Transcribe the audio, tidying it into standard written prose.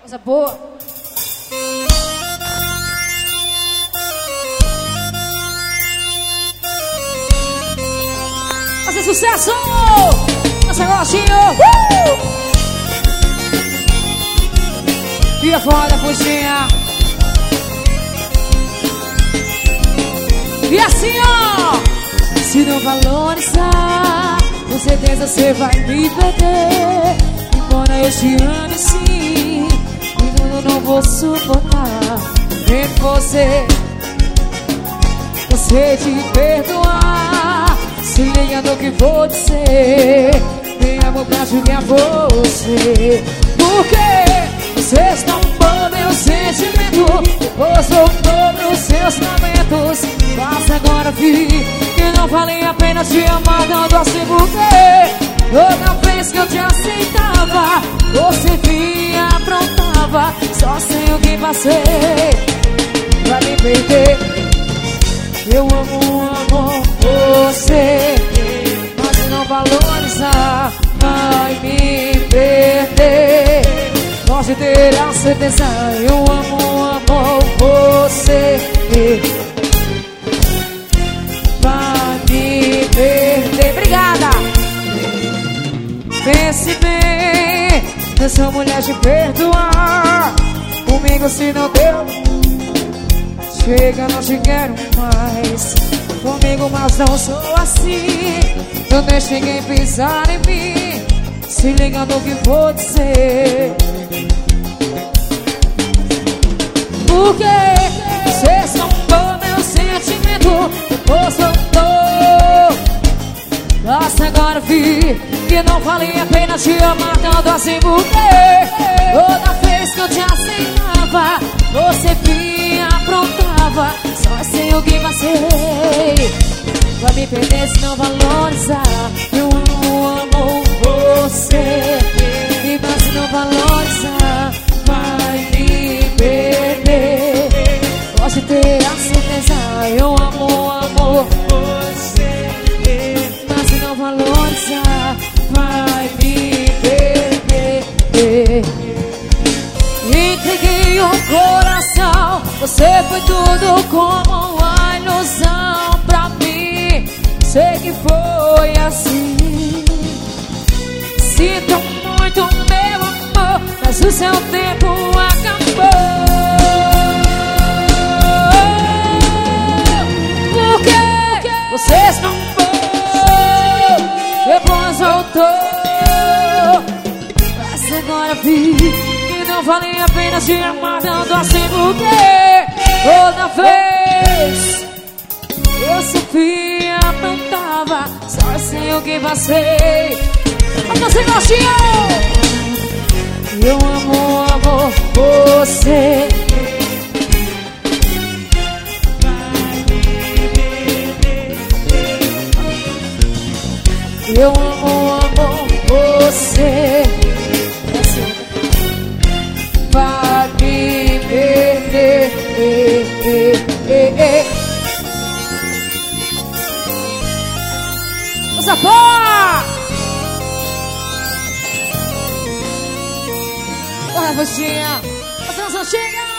Coisa boa. Fazer sucesso! Nossa gostinho! Via fora, fuxinha. E assim, ó! Se não valorizar, com certeza você vai me perder. Embora eu te ame sim, eu não vou suportar ver você te perdoar. Se liga no que vou dizer, nem amor pra julgar você. Porque vocês tombam meu sentimento, depois voltou pros seus lamentos. Basta agora vir que não vale a pena te amar tanto assim. Porque toda vez que eu te aceitava, você vinha, aprontava. Só sei o que passei pra me perder. Eu amo você, mas se não valorizar, vai me perder. Pode ter a certeza, eu amo você. Vai me perder. Obrigada. Pense bem, nessa mulher te perdoar. Comigo se não deu, chega, não te quero mais. Comigo, mas não sou assim. Não deixe ninguém pisar em mim. Se liga no que vou dizer. Porque vocês tombam meu sentimento, depois voltou. Basta agora vir que não vale a pena te amar tanto assim. Porque toda vez que eu te aceitava, você vinha, aprontava. Só sei o que passei vai me perder se não valorizar. Eu amo você, e mas se não valorizar, vai me perder. Pode ter a certeza, eu amo você, mas se não valorizar, vai me perder. Entreguei o coração, você foi tudo como uma ilusão pra mim. Sei que foi assim. Sinto muito, meu amor, mas o seu tempo acabou. Porque vocês não vão, depois voltou. Mas agora vi que não vale a pena te amar tanto assim. Porque toda vez eu sofria, aprontava. Só sei o que passei. Mas você gostinho. Eu amo você. Eu amo você. Vai me perder. Coisa boa! Bora, Fuxinha! Você não chega!